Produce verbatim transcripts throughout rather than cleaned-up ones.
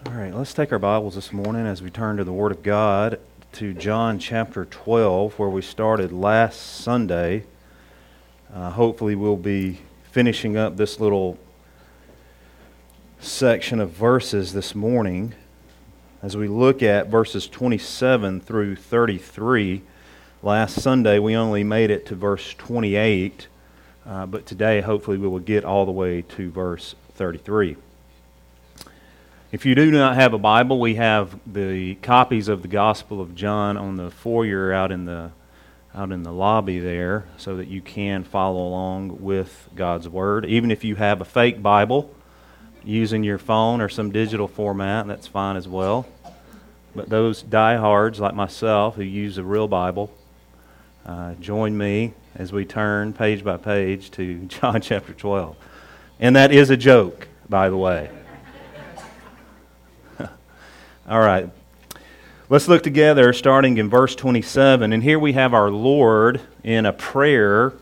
All right, let's take our Bibles this morning as we turn to the Word of God to John chapter twelve, where we started last Sunday. Uh, hopefully we'll be finishing up this little section of verses this morning as we look at verses twenty-seven through thirty-three. Last Sunday we only made it to verse twenty-eight, uh, but today hopefully we will get all the way to verse thirty-three. If you do not have a Bible, we have the copies of the Gospel of John on the foyer out in the out in the lobby there, so that you can follow along with God's Word. Even if you have a fake Bible using your phone or some digital format, that's fine as well. But those diehards like myself who use a real Bible, uh, join me as we turn page by page to John chapter twelve. And that is a joke, by the way. All right, let's look together starting in verse twenty-seven. And here we have our Lord in a prayer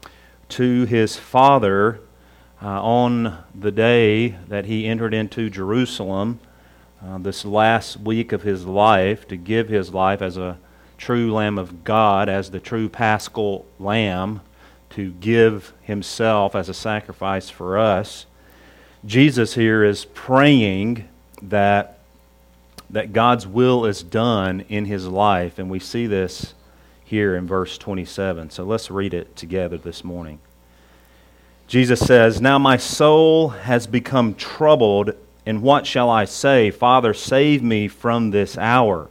to His Father uh, on the day that He entered into Jerusalem, uh, this last week of His life, to give His life as a true Lamb of God, as the true Paschal Lamb, to give Himself as a sacrifice for us. Jesus here is praying that that God's will is done in His life, and we see this here in verse twenty-seven. So let's read it together this morning. Jesus says, "Now my soul has become troubled, and what shall I say? Father, save me from this hour.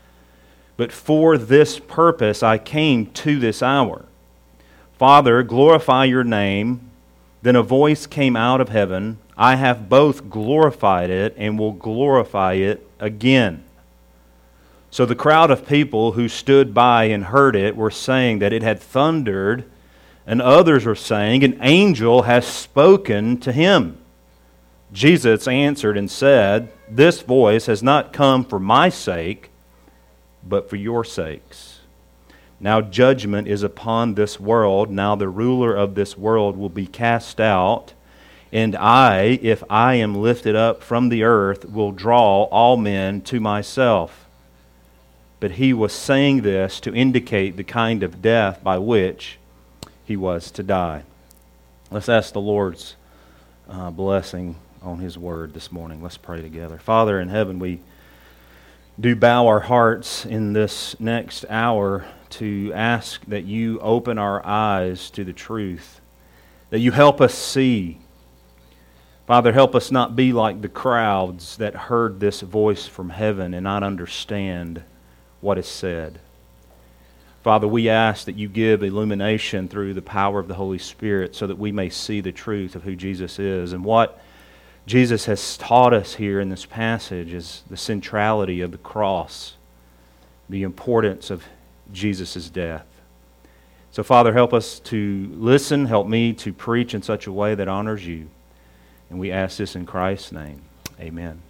But for this purpose I came to this hour. Father, glorify your name." Then a voice came out of heaven, "I have both glorified it and will glorify it again." So the crowd of people who stood by and heard it were saying that it had thundered, and others were saying, "An angel has spoken to him." Jesus answered and said, "This voice has not come for my sake, but for your sakes. Now judgment is upon this world. Now the ruler of this world will be cast out. And I, if I am lifted up from the earth, will draw all men to myself." But he was saying this to indicate the kind of death by which he was to die. Let's ask the Lord's uh, blessing on His Word this morning. Let's pray together. Father in heaven, we do bow our hearts in this next hour to ask that you open our eyes to the truth, that you help us see. Father, help us not be like the crowds that heard this voice from heaven and not understand what is said. Father, we ask that you give illumination through the power of the Holy Spirit so that we may see the truth of who Jesus is. And what Jesus has taught us here in this passage is the centrality of the cross, the importance of Jesus' death. So, Father, help us to listen, help me to preach in such a way that honors you. And we ask this in Christ's name. Amen.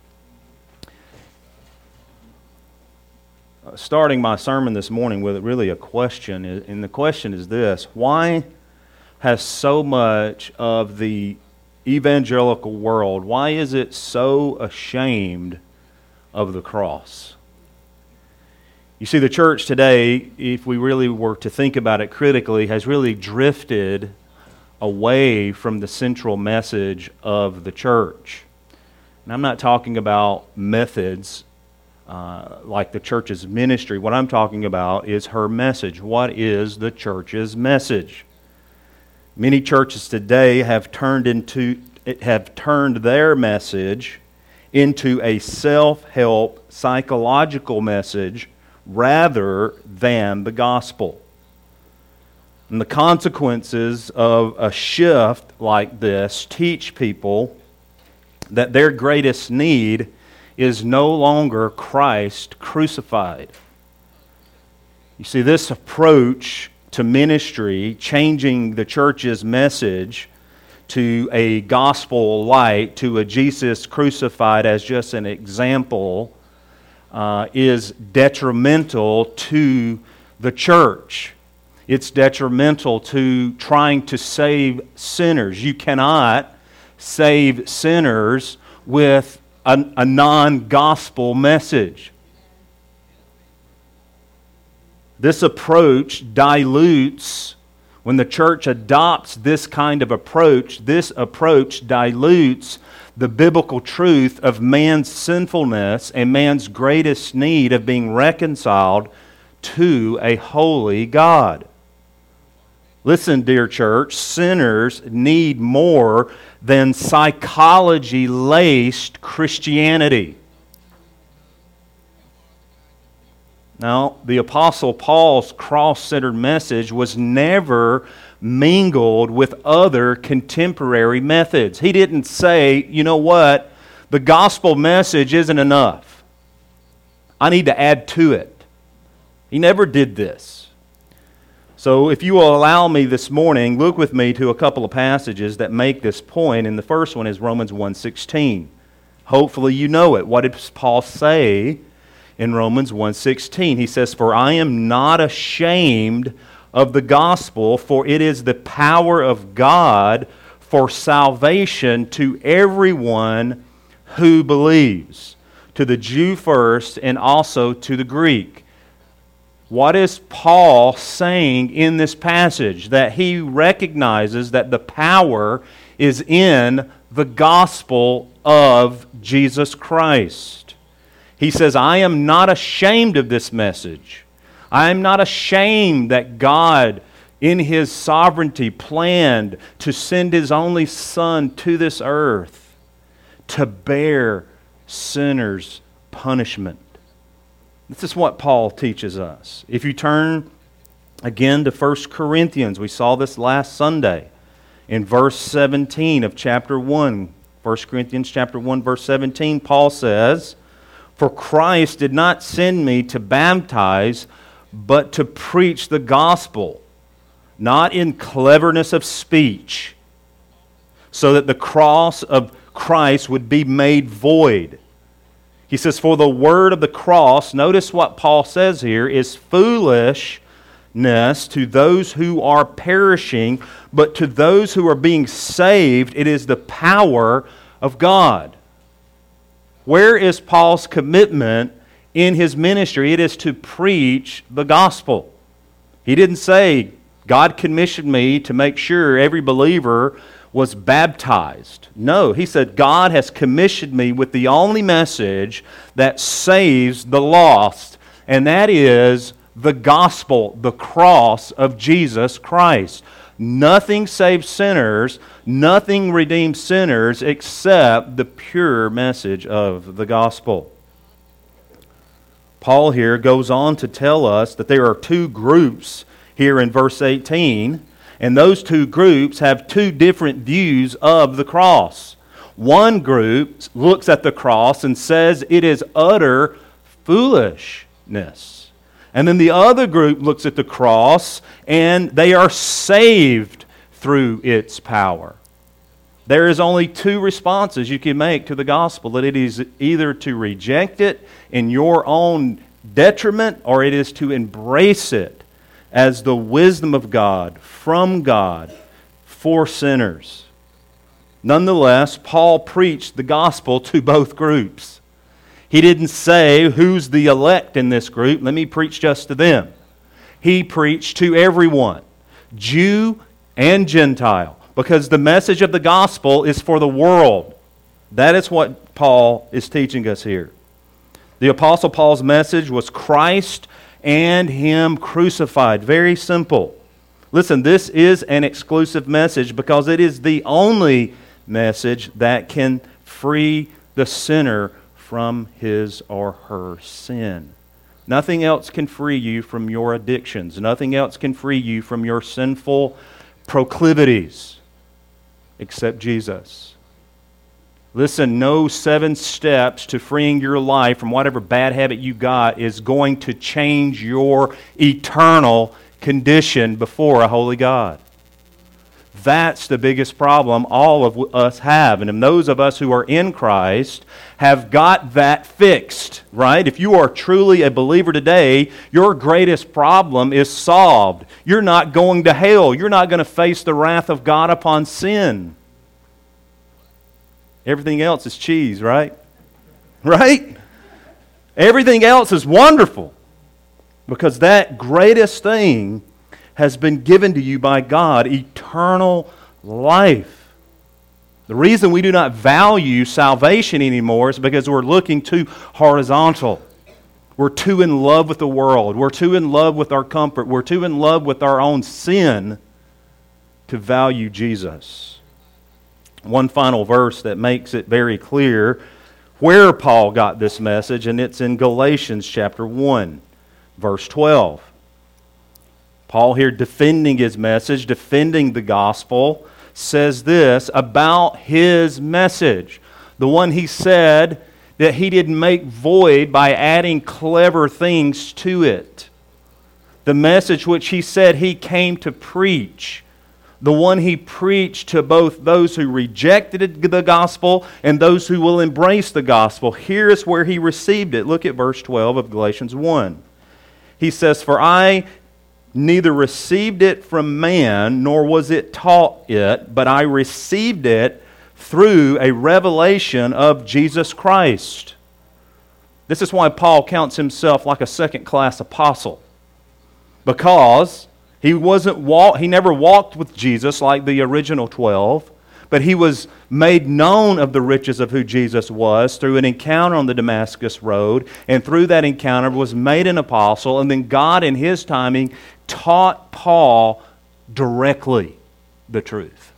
Uh, starting my sermon this morning with really a question, and the question is this: why has so much of the evangelical world, why is it so ashamed of the cross? You see, the church today, if we really were to think about it critically, has really drifted away from the central message of the church. And I'm not talking about methods uh, like the church's ministry. What I'm talking about is her message. What is the church's message? Many churches today have turned into have turned their message into a self-help psychological message rather than the gospel. And the consequences of a shift like this teach people that their greatest need is no longer Christ crucified. You see, this approach to ministry, changing the church's message to a gospel light, to a Jesus crucified as just an example, uh, is detrimental to the church. It's detrimental to trying to save sinners. You cannot save sinners with a, a non-gospel message. This approach dilutes, when the church adopts this kind of approach, this approach dilutes the biblical truth of man's sinfulness and man's greatest need of being reconciled to a holy God. Listen, dear church, sinners need more than psychology-laced Christianity. Now, the Apostle Paul's cross-centered message was never mingled with other contemporary methods. He didn't say, you know what, the gospel message isn't enough. I need to add to it. He never did this. So if you will allow me this morning, look with me to a couple of passages that make this point, and the first one is Romans one sixteen. Hopefully you know it. What does Paul say in Romans one sixteen? He says, "For I am not ashamed of the gospel, for it is the power of God for salvation to everyone who believes, to the Jew first and also to the Greek." What is Paul saying in this passage? That he recognizes that the power is in the gospel of Jesus Christ. He says, I am not ashamed of this message. I am not ashamed that God, in His sovereignty, planned to send His only Son to this earth to bear sinners' punishment. This is what Paul teaches us. If you turn again to First Corinthians, we saw this last Sunday in verse seventeen of chapter one. First Corinthians chapter one, verse seventeen, Paul says, "For Christ did not send me to baptize, but to preach the gospel, not in cleverness of speech, so that the cross of Christ would be made void." He says, "For the word of the cross," notice what Paul says here, "is foolishness to those who are perishing, but to those who are being saved, it is the power of God." Where is Paul's commitment in his ministry? It is to preach the gospel. He didn't say, God commissioned me to make sure every believer was baptized. No, he said, God has commissioned me with the only message that saves the lost, and that is the gospel, the cross of Jesus Christ. Nothing saves sinners, nothing redeems sinners except the pure message of the gospel. Paul here goes on to tell us that there are two groups here in verse eighteen, and those two groups have two different views of the cross. One group looks at the cross and says it is utter foolishness. And then the other group looks at the cross and they are saved through its power. There is only two responses you can make to the gospel, that it is either to reject it in your own detriment, or it is to embrace it as the wisdom of God, from God, for sinners. Nonetheless, Paul preached the gospel to both groups. He didn't say, who's the elect in this group? Let me preach just to them. He preached to everyone, Jew and Gentile, because the message of the gospel is for the world. That is what Paul is teaching us here. The Apostle Paul's message was Christ and Him crucified. Very simple. Listen, this is an exclusive message because it is the only message that can free the sinner from his or her sin. Nothing else can free you from your addictions. Nothing else can free you from your sinful proclivities except Jesus. Listen, no seven steps to freeing your life from whatever bad habit you got is going to change your eternal condition before a holy God. That's the biggest problem all of us have. And those of us who are in Christ have got that fixed, right? If you are truly a believer today, your greatest problem is solved. You're not going to hell. You're not going to face the wrath of God upon sin. Everything else is cheese, right? right? Everything else is wonderful because that greatest thing has been given to you by God, eternal life. The reason we do not value salvation anymore is because we're looking too horizontal. We're too in love with the world. We're too in love with our comfort. We're too in love with our own sin to value Jesus. One final verse that makes it very clear where Paul got this message, and it's in Galatians chapter one, verse twelve. Paul here defending his message, defending the gospel, says this about his message. The one he said that he didn't make void by adding clever things to it. The message which he said he came to preach. The one he preached to both those who rejected the gospel and those who will embrace the gospel. Here is where he received it. Look at verse twelve of Galatians one. He says, "For I neither received it from man, nor was it taught it, but I received it through a revelation of Jesus Christ." This is why Paul counts himself like a second-class apostle. Because he wasn't walk, he never walked with Jesus like the original twelve, but he was made known of the riches of who Jesus was through an encounter on the Damascus Road, and through that encounter was made an apostle, and then God in His timing taught Paul directly the truth.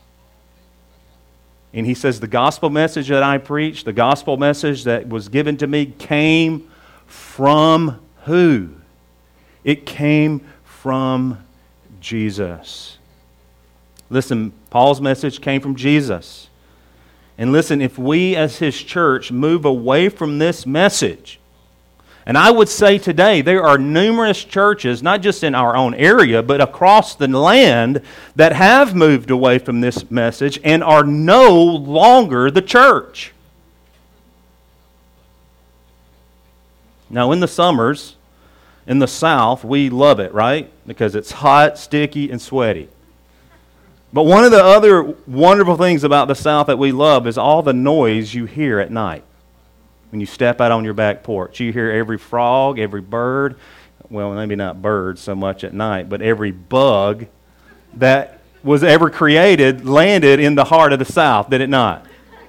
And he says, the gospel message that I preached, the gospel message that was given to me came from who? It came from Jesus. Listen, Paul's message came from Jesus. And listen, if we as His church move away from this message, and I would say today there are numerous churches, not just in our own area, but across the land that have moved away from this message and are no longer the church. Now in the summers, in the South, we love it, right? Because it's hot, sticky, and sweaty. But one of the other wonderful things about the South that we love is all the noise you hear at night. When you step out on your back porch, you hear every frog, every bird, well, maybe not birds so much at night, but every bug that was ever created landed in the heart of the South, did it not?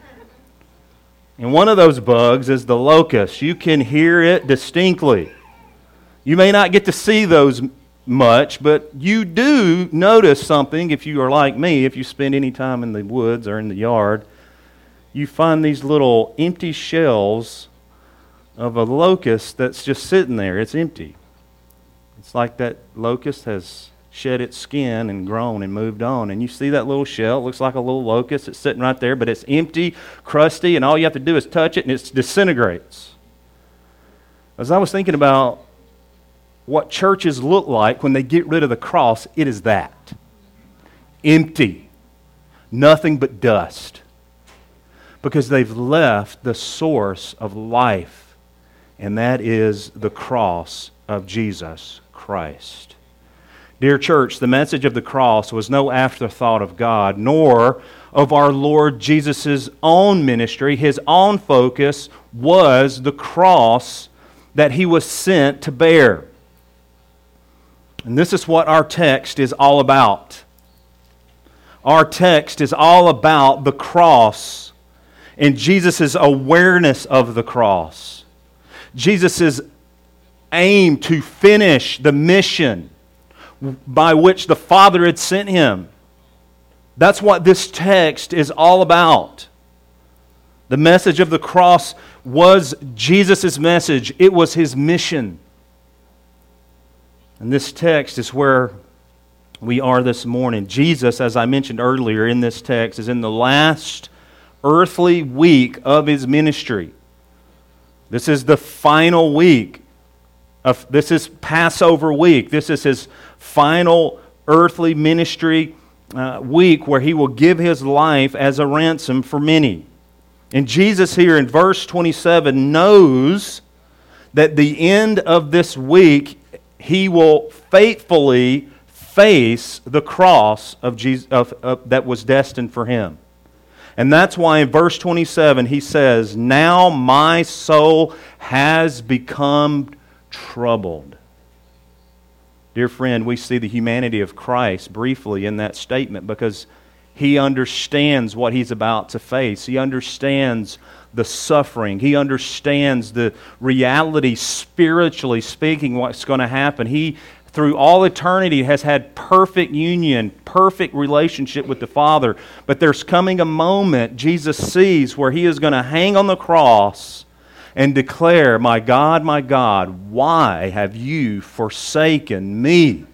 And one of those bugs is the locust. You can hear it distinctly. You may not get to see those much, but you do notice something if you are like me, if you spend any time in the woods or in the yard. You find these little empty shells of a locust that's just sitting there. It's empty. It's like that locust has shed its skin and grown and moved on. And you see that little shell, it looks like a little locust. It's sitting right there, but it's empty, crusty, and all you have to do is touch it and it disintegrates. As I was thinking about what churches look like when they get rid of the cross, it is that. Empty. Nothing but dust. Because they've left the source of life, and that is the cross of Jesus Christ. Dear church, the message of the cross was no afterthought of God, nor of our Lord Jesus' own ministry. His own focus was the cross that He was sent to bear. And this is what our text is all about. Our text is all about the cross and Jesus' awareness of the cross. Jesus' aim to finish the mission by which the Father had sent Him. That's what this text is all about. The message of the cross was Jesus' message. It was His mission. And this text is where we are this morning. Jesus, as I mentioned earlier in this text, is in the last earthly week of His ministry. This is the final week. Of, this is Passover week. This is His final earthly ministry uh, week where He will give His life as a ransom for many. And Jesus here in verse twenty-seven knows that the end of this week He will faithfully face the cross of Jesus of, of, that was destined for Him. And that's why in verse twenty-seven he says, "Now my soul has become troubled." Dear friend, we see the humanity of Christ briefly in that statement because He understands what He's about to face. He understands the suffering. He understands the reality, spiritually speaking, what's going to happen. He, through all eternity, has had perfect union, perfect relationship with the Father. But there's coming a moment Jesus sees where He is going to hang on the cross and declare, "My God, my God, why have you forsaken me?"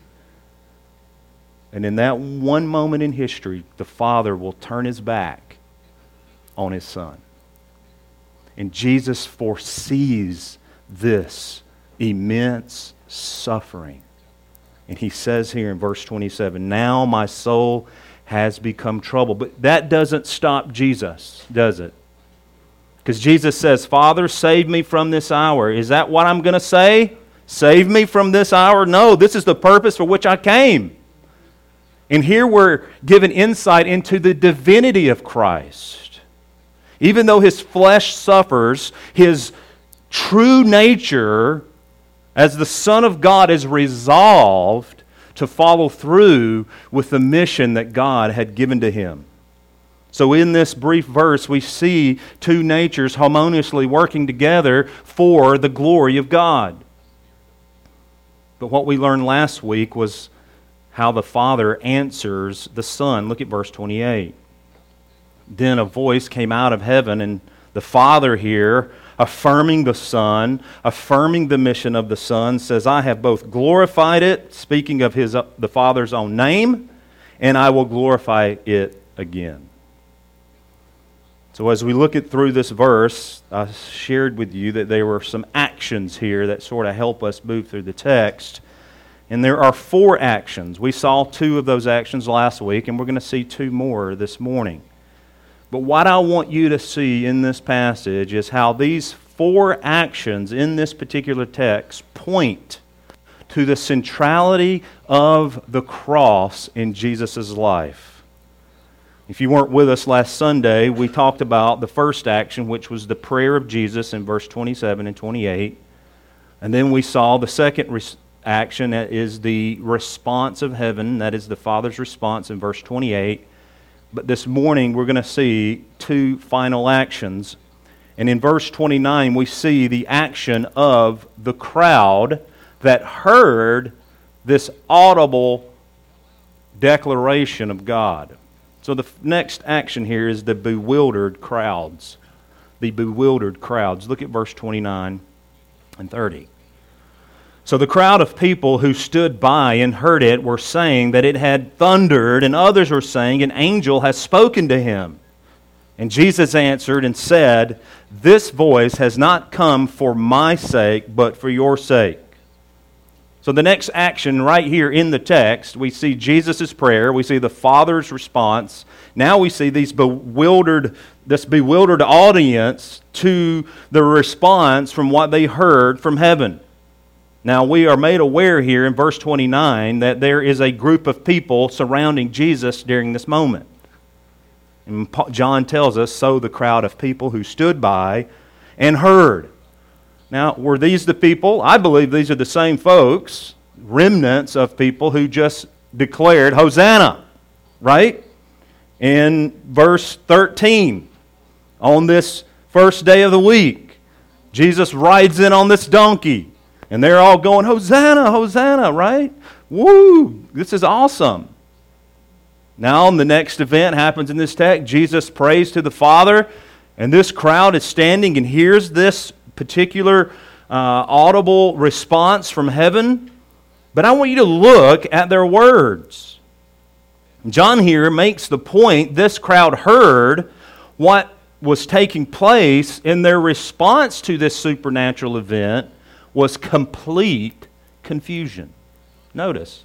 And in that one moment in history, the Father will turn His back on His Son. And Jesus foresees this immense suffering. And He says here in verse twenty-seven, "Now my soul has become troubled." But that doesn't stop Jesus, does it? Because Jesus says, "Father, save me from this hour." Is that what I'm going to say? Save me from this hour? No, this is the purpose for which I came. And here we're given insight into the divinity of Christ. Even though His flesh suffers, His true nature as the Son of God is resolved to follow through with the mission that God had given to Him. So in this brief verse, we see two natures harmoniously working together for the glory of God. But what we learned last week was how the Father answers the Son. Look at verse twenty-eight. "Then a voice came out of heaven," and the Father here, affirming the Son, affirming the mission of the Son, says, "I have both glorified it," speaking of his the Father's own name, "and I will glorify it again." So as we look at through this verse, I shared with you that there were some actions here that sort of help us move through the text. And there are four actions. We saw two of those actions last week, and we're going to see two more this morning. But what I want you to see in this passage is how these four actions in this particular text point to the centrality of the cross in Jesus' life. If you weren't with us last Sunday, we talked about the first action, which was the prayer of Jesus in verse twenty-seven and twenty-eight. And then we saw the second res- action, that is the response of heaven, that is the Father's response in verse twenty-eight. But this morning we're going to see two final actions. And in verse twenty-nine we see the action of the crowd that heard this audible declaration of God. So the next action here is the bewildered crowds. The bewildered crowds. Look at verse twenty-nine and thirty. "So the crowd of people who stood by and heard it were saying that it had thundered, and others were saying an angel has spoken to him. And Jesus answered and said, 'This voice has not come for my sake, but for your sake.'" So the next action right here in the text, we see Jesus' prayer, we see the Father's response. Now we see these bewildered, this bewildered audience to the response from what they heard from heaven. Now we are made aware here in verse twenty-nine that there is a group of people surrounding Jesus during this moment. And John tells us, "So the crowd of people who stood by and heard." Now, were these the people? I believe these are the same folks, remnants of people who just declared Hosanna, right? In verse thirteen, on this first day of the week, Jesus rides in on this donkey, and they're all going, "Hosanna, Hosanna," right? Woo, this is awesome. Now, the next event happens in this text. Jesus prays to the Father, and this crowd is standing and hears this particular uh, audible response from heaven. But I want you to look at their words. John here makes the point this crowd heard what was taking place, in their response to this supernatural event was complete confusion. Notice.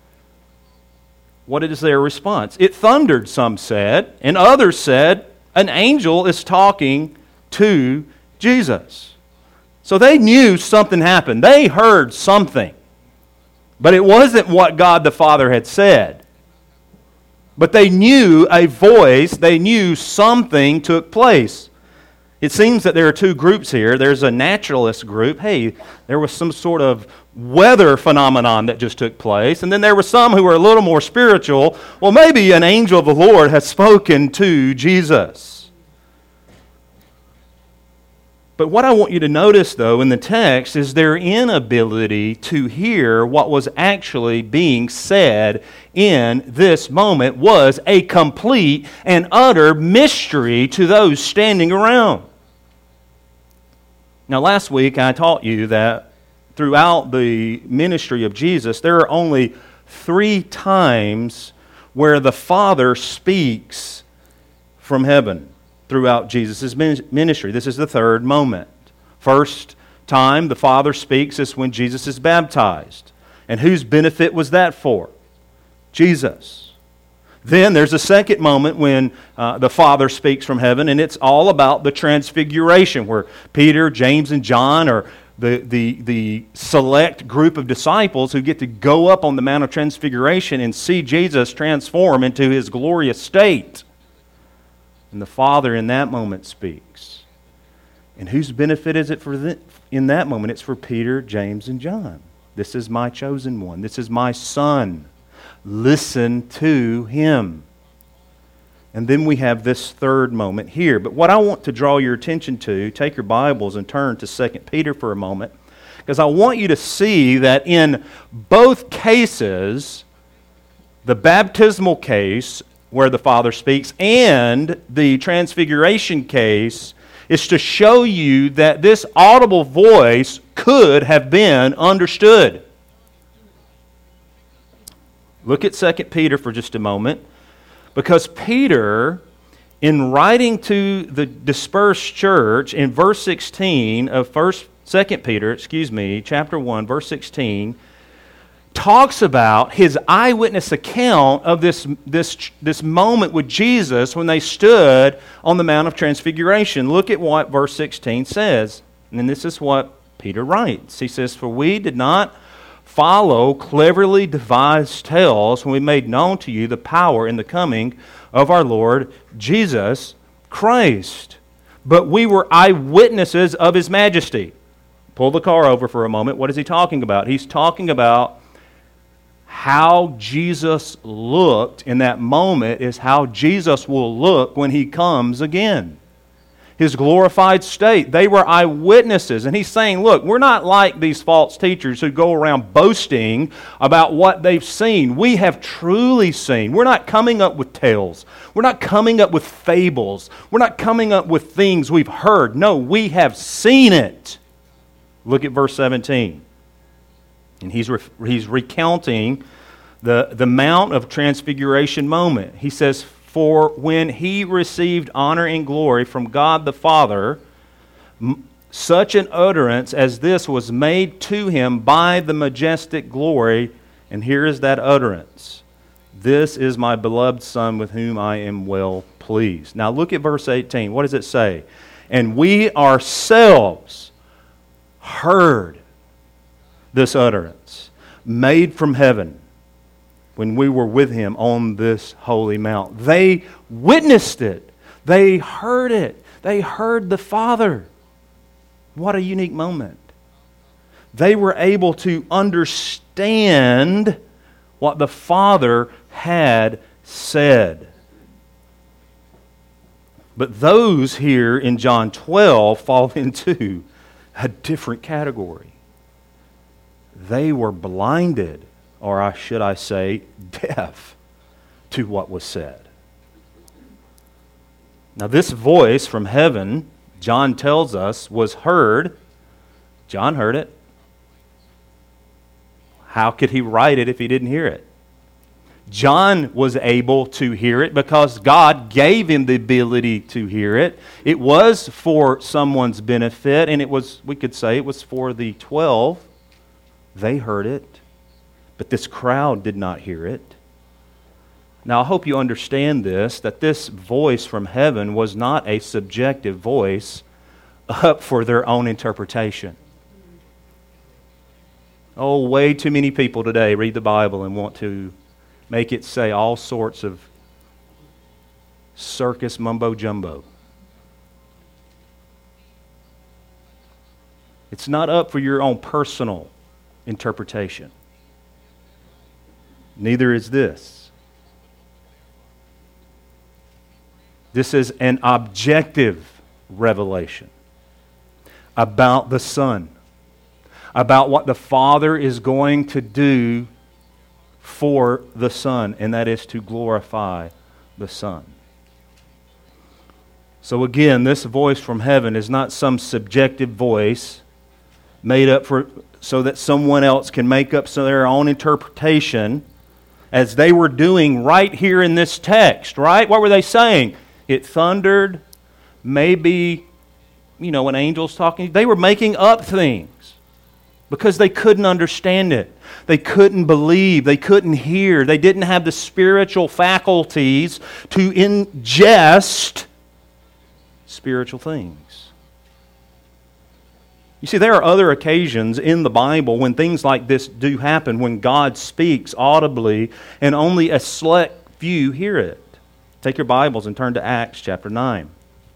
What is their response? It thundered, some said, and others said, an angel is talking to Jesus. So they knew something happened. They heard something. But it wasn't what God the Father had said. But they knew a voice, they knew something took place. It seems that there are two groups here. There's a naturalist group. Hey, there was some sort of weather phenomenon that just took place. And then there were some who were a little more spiritual. Well, maybe an angel of the Lord has spoken to Jesus. But what I want you to notice, though, in the text is their inability to hear what was actually being said in this moment was a complete and utter mystery to those standing around. Now, last week I taught you that throughout the ministry of Jesus, there are only three times where the Father speaks from heaven throughout Jesus' ministry. This is the third moment. First time the Father speaks is when Jesus is baptized. And whose benefit was that for? Jesus. Then there's a second moment when uh, the Father speaks from heaven, and it's all about the transfiguration, where Peter, James, and John are the, the, the select group of disciples who get to go up on the Mount of Transfiguration and see Jesus transform into His glorious state. And the Father in that moment speaks. And whose benefit is it for the, in that moment? It's for Peter, James, and John. This is my chosen one. This is my Son. Listen to Him. And then we have this third moment here. But what I want to draw your attention to, take your Bibles and turn to Second Peter for a moment, because I want you to see that in both cases, the baptismal case where the Father speaks and the transfiguration case, is to show you that this audible voice could have been understood. Look at Second Peter for just a moment, because Peter, in writing to the dispersed church in verse sixteen of First, Second Peter, excuse me, chapter one, verse sixteen, talks about his eyewitness account of this, this, this moment with Jesus when they stood on the Mount of Transfiguration. Look at what verse sixteen says. And this is what Peter writes. He says, "For we did not follow cleverly devised tales when we made known to you the power and the coming of our Lord Jesus Christ, but we were eyewitnesses of His majesty." Pull the car over for a moment. What is he talking about? He's talking about how Jesus looked in that moment is how Jesus will look when He comes again. His glorified state. They were eyewitnesses. And he's saying, look, we're not like these false teachers who go around boasting about what they've seen. We have truly seen. We're not coming up with tales. We're not coming up with fables. We're not coming up with things we've heard. No, we have seen it. Look at verse seventeen. And he's, re- he's recounting the, the Mount of Transfiguration moment. He says, "For when He received honor and glory from God the Father, m- such an utterance as this was made to Him by the majestic glory." And here is that utterance. "This is my beloved Son with whom I am well pleased." Now look at verse eighteen. What does it say? "And we ourselves heard this utterance, made from heaven, when we were with Him on this holy mount." They witnessed it. They heard it. They heard the Father. What a unique moment. They were able to understand what the Father had said. But those here in John twelve fall into a different category. They were blinded, or I should I say, deaf to what was said. Now this voice from heaven, John tells us, was heard. John heard it. How could he write it if he didn't hear it? John was able to hear it because God gave him the ability to hear it. It was for someone's benefit, and it was, we could say, it was for the twelve. They heard it, but this crowd did not hear it. Now, I hope you understand this, that this voice from heaven was not a subjective voice up for their own interpretation. Oh, way too many people today read the Bible and want to make it say all sorts of circus mumbo jumbo. It's not up for your own personal interpretation. Neither is this. This is an objective revelation about the Son, about what the Father is going to do for the Son, and that is to glorify the Son. So again, this voice from heaven is not some subjective voice made up for so that someone else can make up their own interpretation, as they were doing right here in this text, right? What were they saying? It thundered, maybe, you know, when angels talking, they were making up things because they couldn't understand it. They couldn't believe. They couldn't hear. They didn't have the spiritual faculties to ingest spiritual things. You see, there are other occasions in the Bible when things like this do happen, when God speaks audibly and only a select few hear it. Take your Bibles and turn to Acts chapter nine.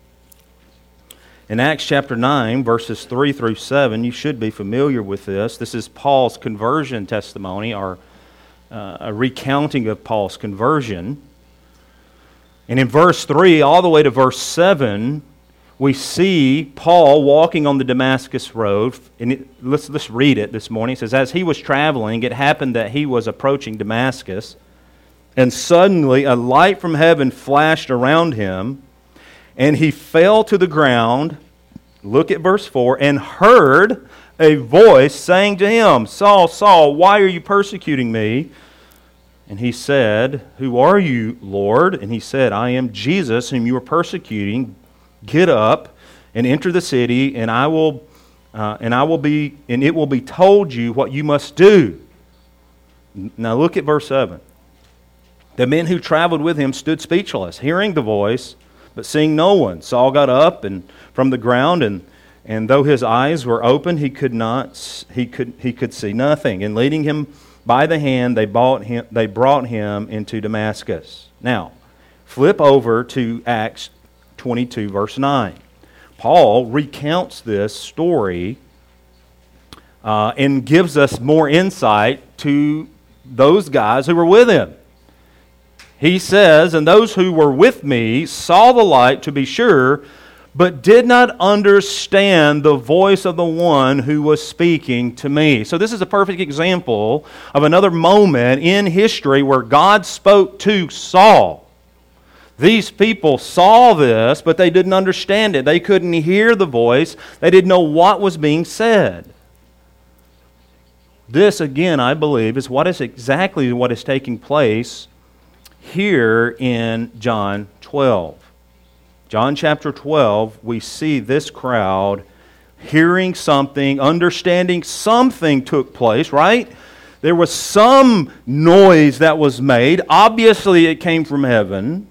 In Acts chapter nine, verses three through seven, you should be familiar with this. This is Paul's conversion testimony, or uh, a recounting of Paul's conversion. And in verse three all the way to verse seven, we see Paul walking on the Damascus road. And it, let's, let's read it this morning. It says, as he was traveling, it happened that he was approaching Damascus, and suddenly a light from heaven flashed around him, and he fell to the ground, look at verse four, and heard a voice saying to him, Saul, Saul, why are you persecuting me? And he said, who are you, Lord? And he said, I am Jesus, whom you are persecuting. Get up and enter the city, and I will, uh, and I will be, and it will be told you what you must do. Now look at verse seven. The men who traveled with him stood speechless, hearing the voice, but seeing no one. Saul got up and from the ground, and and though his eyes were open, he could not, he could he could see nothing. And leading him by the hand, they brought him, they brought him into Damascus. Now, flip over to Acts twenty-two, verse nine. Paul recounts this story uh, and gives us more insight to those guys who were with him. He says, and those who were with me saw the light, to be sure, but did not understand the voice of the one who was speaking to me. So this is a perfect example of another moment in history where God spoke to Saul. These people saw this, but they didn't understand it. They couldn't hear the voice. They didn't know what was being said. This, again, I believe, is what is exactly what is taking place here in John twelve. John chapter twelve, we see this crowd hearing something, understanding something took place, right? There was some noise that was made. Obviously, it came from heaven.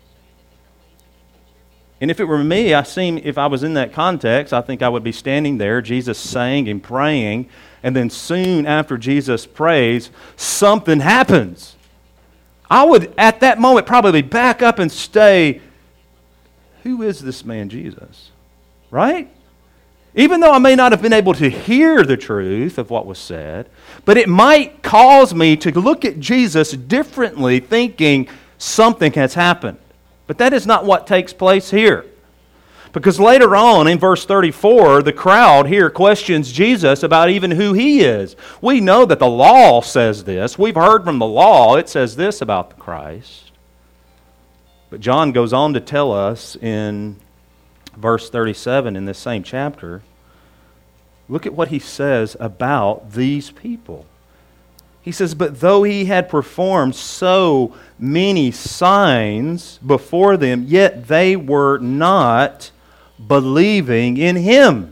And if it were me, I seem, if I was in that context, I think I would be standing there, Jesus saying and praying, and then soon after Jesus prays, something happens. I would, at that moment, probably back up and say, who is this man Jesus? Right? Even though I may not have been able to hear the truth of what was said, but it might cause me to look at Jesus differently, thinking something has happened. But that is not what takes place here. Because later on in verse thirty-four, the crowd here questions Jesus about even who he is. We know that the law says this. We've heard from the law. It says this about the Christ. But John goes on to tell us in verse thirty-seven in this same chapter, look at what he says about these people. He says, but though he had performed so many signs before them, yet they were not believing in him.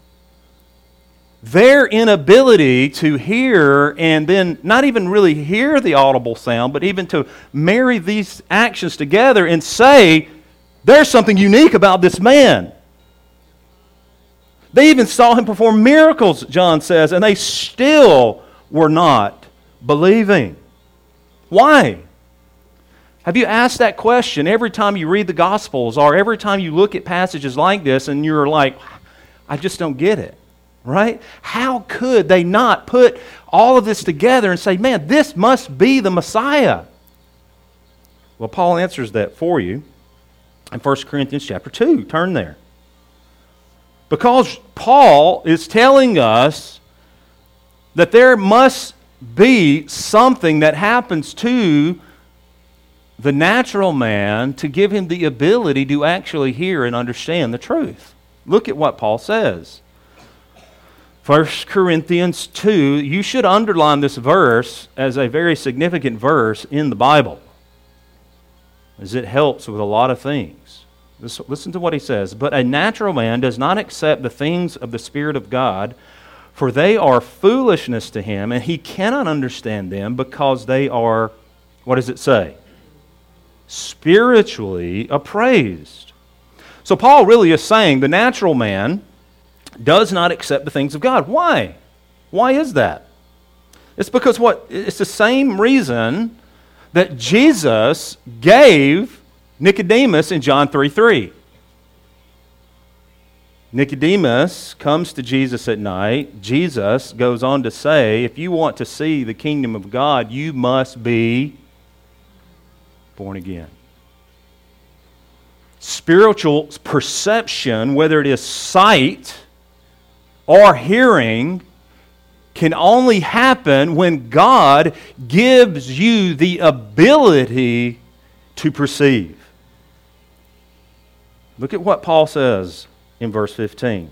Their inability to hear, and then not even really hear the audible sound, but even to marry these actions together and say, there's something unique about this man. They even saw him perform miracles, John says, and they still were not believing. Why? Have you asked that question every time you read the Gospels or every time you look at passages like this and you're like, I just don't get it, right? How could they not put all of this together and say, man, this must be the Messiah? Well, Paul answers that for you in First Corinthians chapter two. Turn there. Because Paul is telling us that there must be something that happens to the natural man to give him the ability to actually hear and understand the truth. Look at what Paul says. First Corinthians two, you should underline this verse as a very significant verse in the Bible, as it helps with a lot of things. Listen to what he says. But a natural man does not accept the things of the Spirit of God, for they are foolishness to him, and he cannot understand them because they are, what does it say? Spiritually appraised. So Paul really is saying the natural man does not accept the things of God. Why? Why is that? It's because what? It's the same reason that Jesus gave Nicodemus in John three three. Nicodemus comes to Jesus at night. Jesus goes on to say, if you want to see the kingdom of God, you must be born again. Spiritual perception, whether it is sight or hearing, can only happen when God gives you the ability to perceive. Look at what Paul says in verse fifteen.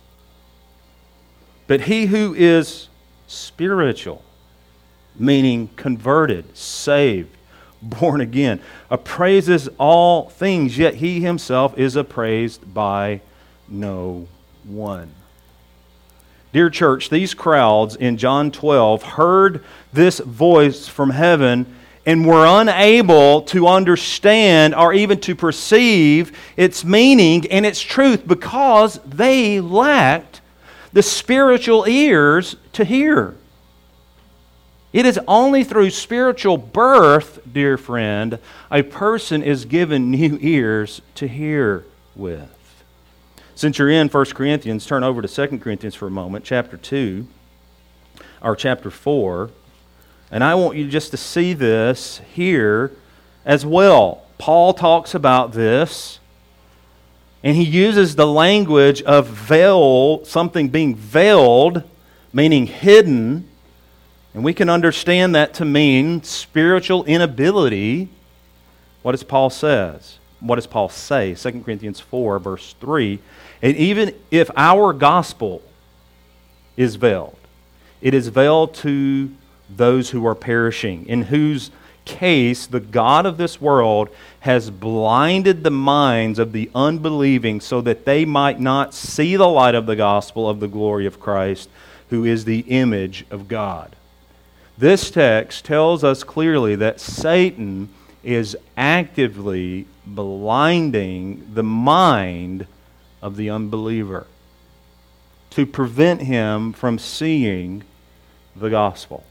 But he who is spiritual, meaning converted, saved, born again, appraises all things, yet he himself is appraised by no one. Dear church, these crowds in John twelve heard this voice from heaven and were unable to understand or even to perceive its meaning and its truth because they lacked the spiritual ears to hear. It is only through spiritual birth, dear friend, a person is given new ears to hear with. Since you're in First Corinthians, turn over to Second Corinthians for a moment, chapter two, or chapter four. And I want you just to see this here as well. Paul talks about this, and he uses the language of veil, something being veiled, meaning hidden. And we can understand that to mean spiritual inability. What does Paul says? What does Paul say? Second Corinthians four, verse three. And even if our gospel is veiled, it is veiled to those who are perishing, in whose case the God of this world has blinded the minds of the unbelieving so that they might not see the light of the gospel of the glory of Christ, who is the image of God. This text tells us clearly that Satan is actively blinding the mind of the unbeliever to prevent him from seeing the gospel.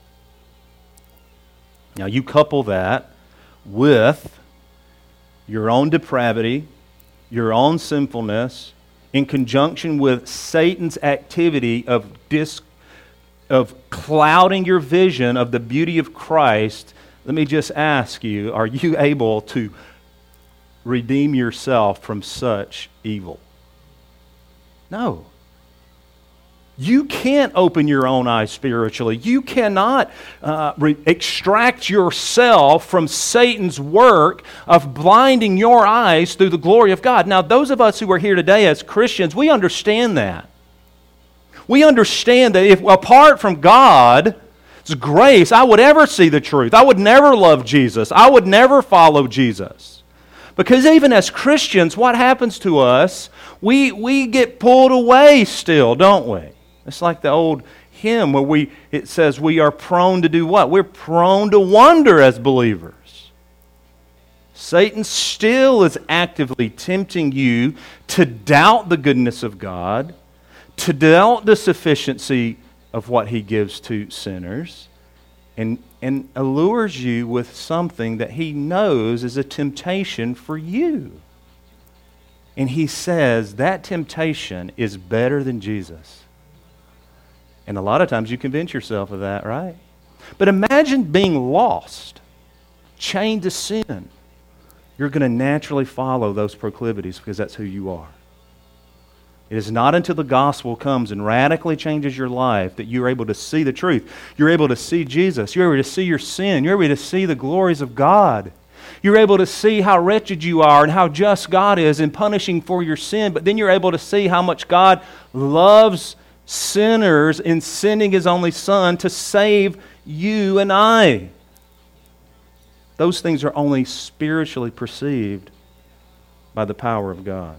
Now you couple that with your own depravity, your own sinfulness, in conjunction with Satan's activity of dis, of clouding your vision of the beauty of Christ. Let me just ask you, are you able to redeem yourself from such evil? No. You can't open your own eyes spiritually. You cannot uh, re- extract yourself from Satan's work of blinding your eyes through the glory of God. Now, those of us who are here today as Christians, we understand that. We understand that if apart from God's grace, I would ever see the truth. I would never love Jesus. I would never follow Jesus. Because even as Christians, what happens to us? We, we get pulled away still, don't we? It's like the old hymn where we it says we are prone to do what? We're prone to wander as believers. Satan still is actively tempting you to doubt the goodness of God, to doubt the sufficiency of what He gives to sinners, and, and allures you with something that he knows is a temptation for you. And he says that temptation is better than Jesus. And a lot of times you convince yourself of that, right? But imagine being lost, chained to sin. You're going to naturally follow those proclivities because that's who you are. It is not until the gospel comes and radically changes your life that you're able to see the truth. You're able to see Jesus. You're able to see your sin. You're able to see the glories of God. You're able to see how wretched you are and how just God is in punishing for your sin. But then you're able to see how much God loves sinners in sending His only Son to save you and I. Those things are only spiritually perceived by the power of God.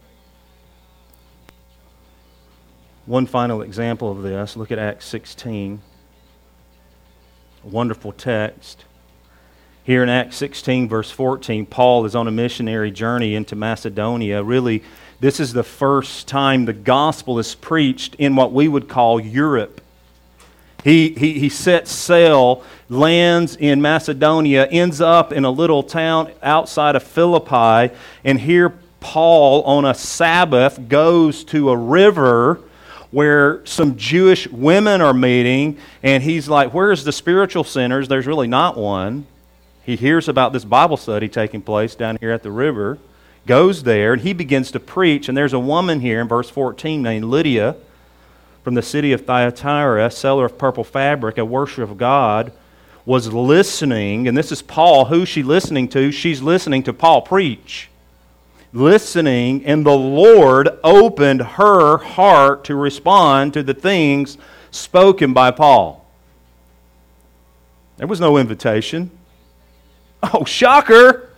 One final example of this, look at Acts sixteen. A wonderful text. Here in Acts sixteen, verse fourteen, Paul is on a missionary journey into Macedonia. Really, this is the first time the gospel is preached in what we would call Europe. He, he, he sets sail, lands in Macedonia, ends up in a little town outside of Philippi, and here Paul, on a Sabbath, goes to a river where some Jewish women are meeting, and he's like, where's the spiritual centers? There's really not one. He hears about this Bible study taking place down here at the river, goes there, and he begins to preach, and there's a woman here in verse fourteen named Lydia from the city of Thyatira, seller of purple fabric, a worshiper of God, was listening, and this is Paul. Who's she listening to? She's listening to Paul preach. Listening, and the Lord opened her heart to respond to the things spoken by Paul. There was no invitation. Oh, shocker!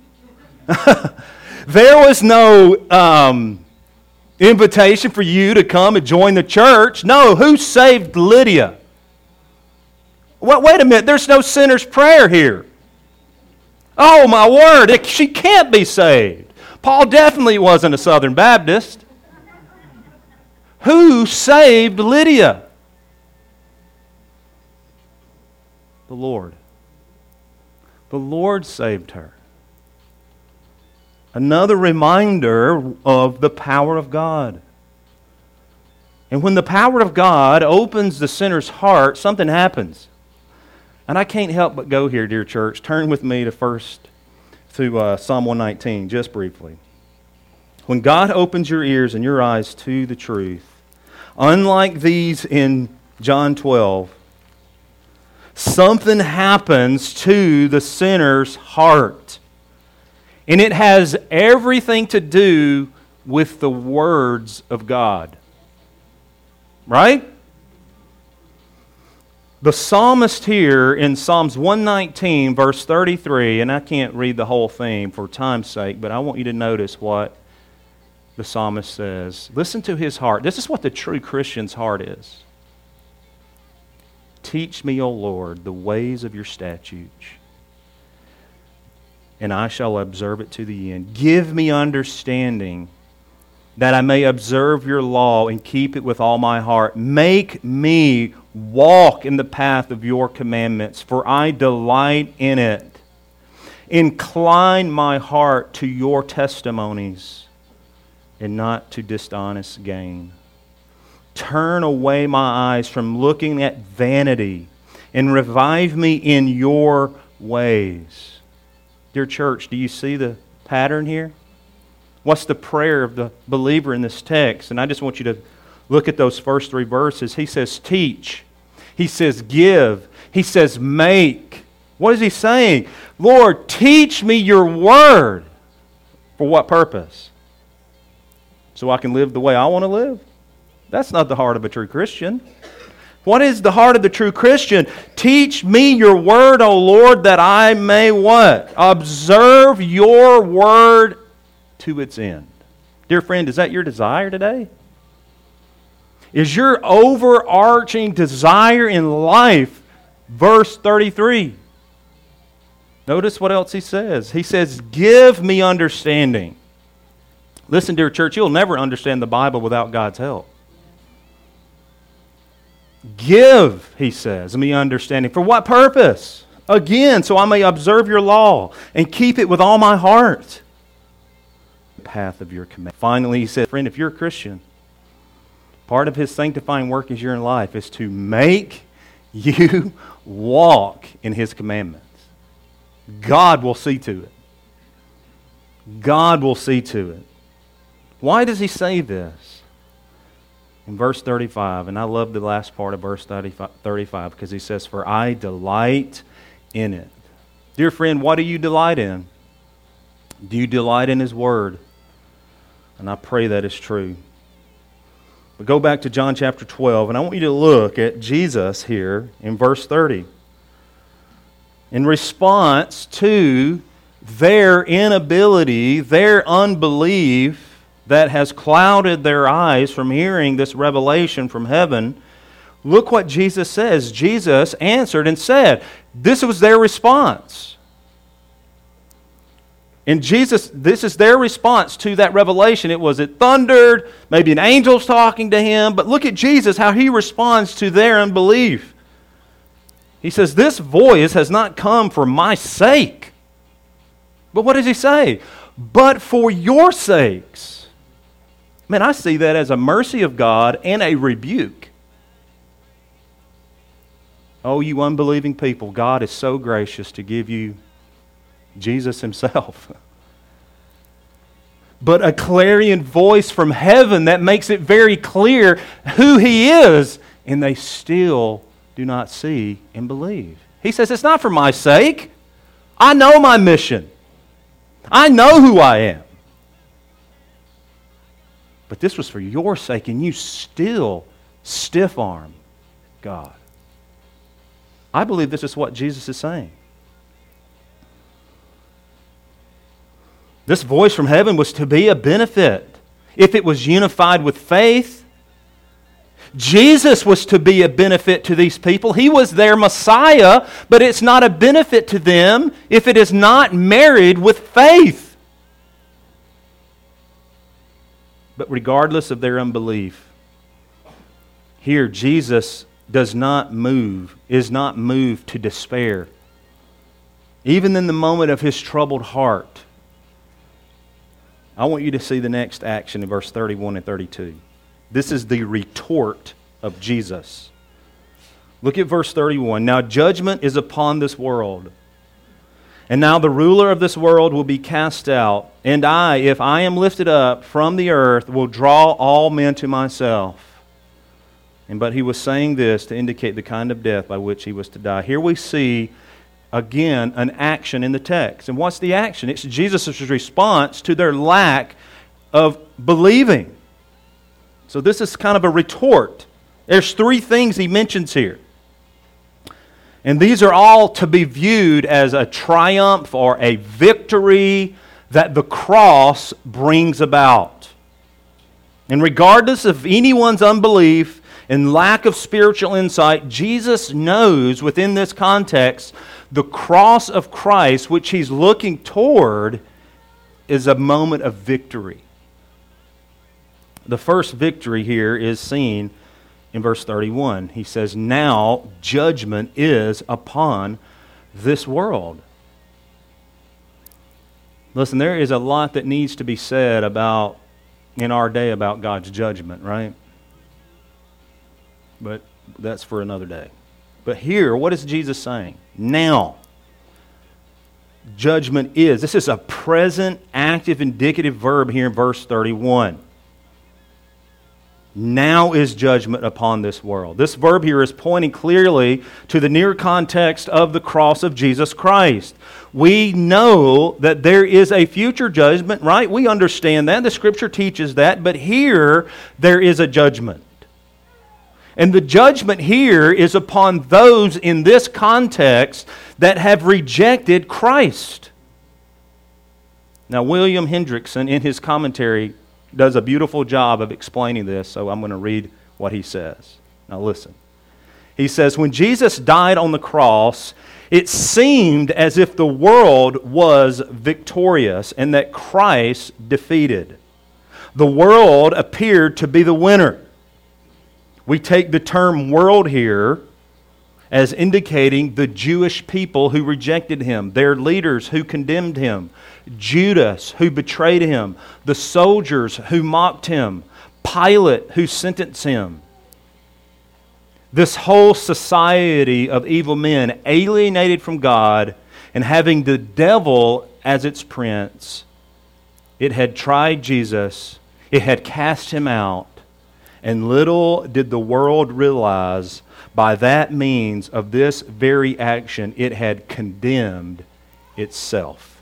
There was no um, invitation for you to come and join the church. No, who saved Lydia? Well, wait a minute, there's no sinner's prayer here. Oh, my word, it, she can't be saved. Paul definitely wasn't a Southern Baptist. Who saved Lydia? The Lord. The Lord saved her. Another reminder of the power of God. And when the power of God opens the sinner's heart, something happens. And I can't help but go here, dear church. Turn with me to first to uh, Psalm one nineteen, just briefly. When God opens your ears and your eyes to the truth, unlike these in John twelve, something happens to the sinner's heart. And it has everything to do with the words of God. Right? The psalmist here in Psalms one nineteen, verse thirty-three, and I can't read the whole thing for time's sake, but I want you to notice what the psalmist says. Listen to his heart. This is what the true Christian's heart is. Teach me, O Lord, the ways of your statutes, and I shall observe it to the end. Give me understanding, that I may observe your law and keep it with all my heart. Make me walk in the path of your commandments, for I delight in it. Incline my heart to your testimonies, and not to dishonest gain. Turn away my eyes from looking at vanity, and revive me in your ways. Dear church, do you see the pattern here? What's the prayer of the believer in this text? And I just want you to look at those first three verses. He says, teach. He says, give. He says, make. What is he saying? Lord, teach me your word. For what purpose? So I can live the way I want to live? That's not the heart of a true Christian. What is the heart of the true Christian? Teach me your word, O Lord, that I may what? Observe your word to its end. Dear friend, is that your desire today? Is your overarching desire in life verse thirty-three? Notice what else he says. He says, give me understanding. Listen, dear church, you'll never understand the Bible without God's help. Give, he says, me understanding. For what purpose? Again, so I may observe your law and keep it with all my heart. The path of your command. Finally, he said, friend, if you're a Christian, part of his sanctifying work as you're in life is to make you walk in his commandments. God will see to it. God will see to it. Why does he say this? In verse thirty-five, and I love the last part of verse thirty-five because he says, for I delight in it. Dear friend, what do you delight in? Do you delight in his word? And I pray that is true. But go back to John chapter twelve, and I want you to look at Jesus here in verse thirty. In response to their inability, their unbelief that has clouded their eyes from hearing this revelation from heaven, look what Jesus says. Jesus answered and said, this was their response. And Jesus, this is their response to that revelation. It was, it thundered, maybe an angel's talking to him, but look at Jesus, how he responds to their unbelief. He says, this voice has not come for my sake. But what does he say? But for your sakes. Man, I see that as a mercy of God and a rebuke. Oh, you unbelieving people, God is so gracious to give you Jesus himself. But a clarion voice from heaven that makes it very clear who he is, and they still do not see and believe. He says, it's not for my sake. I know my mission. I know who I am. But this was for your sake, and you still stiff-arm God. I believe this is what Jesus is saying. This voice from heaven was to be a benefit. If it was unified with faith, Jesus was to be a benefit to these people. He was their Messiah, but it's not a benefit to them if it is not married with faith. But regardless of their unbelief, here Jesus does not move, is not moved to despair. Even in the moment of his troubled heart, I want you to see the next action in verse thirty-one and thirty-two. This is the retort of Jesus. Look at verse thirty-one. Now judgment is upon this world. And now the ruler of this world will be cast out. And I, if I am lifted up from the earth, will draw all men to myself. And but he was saying this to indicate the kind of death by which he was to die. Here we see again an action in the text. And what's the action? It's Jesus' response to their lack of believing. So this is kind of a retort. There's three things he mentions here. And these are all to be viewed as a triumph or a victory that the cross brings about. And regardless of anyone's unbelief and lack of spiritual insight, Jesus knows within this context the cross of Christ, which he's looking toward, is a moment of victory. The first victory here is seen in verse thirty-one. He says, now judgment is upon this world. Listen, there is a lot that needs to be said about, in our day, about God's judgment, right? But that's for another day. But here, what is Jesus saying? Now, judgment is. This is a present, active, indicative verb here in verse thirty-one. Now is judgment upon this world. This verb here is pointing clearly to the near context of the cross of Jesus Christ. We know that there is a future judgment, right? We understand that. The Scripture teaches that. But here, there is a judgment. And the judgment here is upon those in this context that have rejected Christ. Now, William Hendrickson, in his commentary, does a beautiful job of explaining this, so I'm going to read what he says. Now listen. He says, when Jesus died on the cross, it seemed as if the world was victorious and that Christ defeated. The world appeared to be the winner. We take the term world here as indicating the Jewish people who rejected him, their leaders who condemned him, Judas who betrayed him, the soldiers who mocked him, Pilate who sentenced him. This whole society of evil men, alienated from God and having the devil as its prince, it had tried Jesus, it had cast him out, and little did the world realize by that means of this very action it had condemned itself.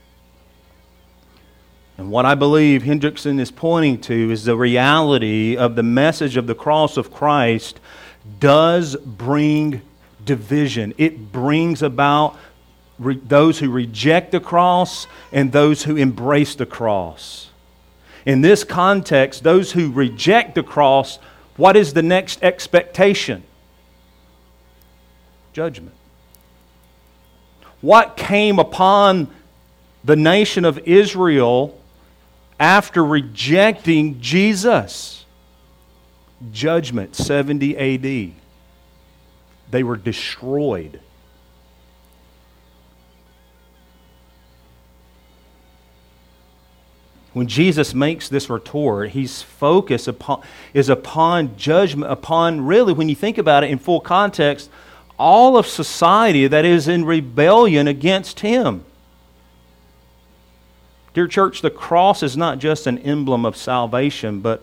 And what I believe Hendrickson is pointing to is the reality of the message of the cross of Christ does bring division. It brings about re- those who reject the cross and those who embrace the cross. In this context, those who reject the cross, what is the next expectation? Judgment. What came upon the nation of Israel after rejecting Jesus? Judgment, seventy A D. They were destroyed. When Jesus makes this retort, his focus upon, is upon judgment, upon really, when you think about it in full context, all of society that is in rebellion against him. Dear church, the cross is not just an emblem of salvation, but